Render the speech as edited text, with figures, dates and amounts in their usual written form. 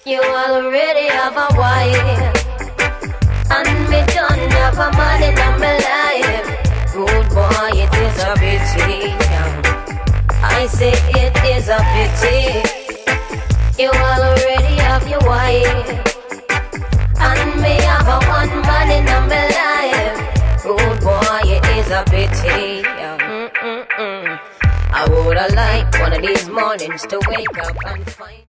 You already have a wife, and me don't have a man in my life. Good boy, it is a pity. I say it is a pity. You already have your wife, and me have a one man in my life. Good boy, it is a pity. I woulda liked one of these mornings to wake up and find